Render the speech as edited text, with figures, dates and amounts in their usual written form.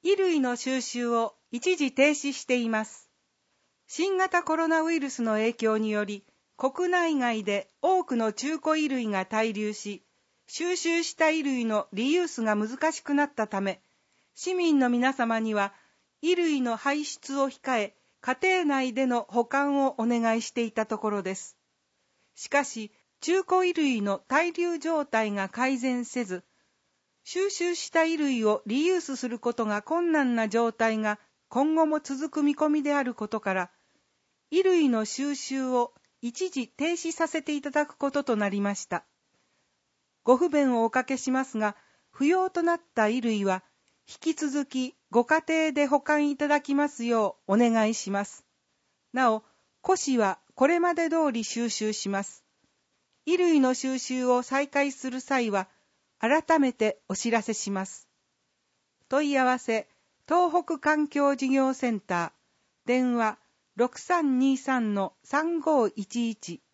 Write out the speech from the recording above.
衣類の収集を一時停止しています。新型コロナウイルスの影響により、国内外で多くの中古衣類が滞留し、収集した衣類のリユースが難しくなったため、市民の皆様には衣類の排出を控え、家庭内での保管をお願いしていたところです。しかし、中古衣類の滞留状態が改善せず、収集した衣類をリユースすることが困難な状態が今後も続く見込みであることから、衣類の収集を一時停止させていただくこととなりました。ご不便をおかけしますが、不要となった衣類は、引き続きご家庭で保管いただきますようお願いします。なお、古紙はこれまで通り収集します。衣類の収集を再開する際は、改めてお知らせします。問い合わせ、東北環境事業センター、電話 6323-3511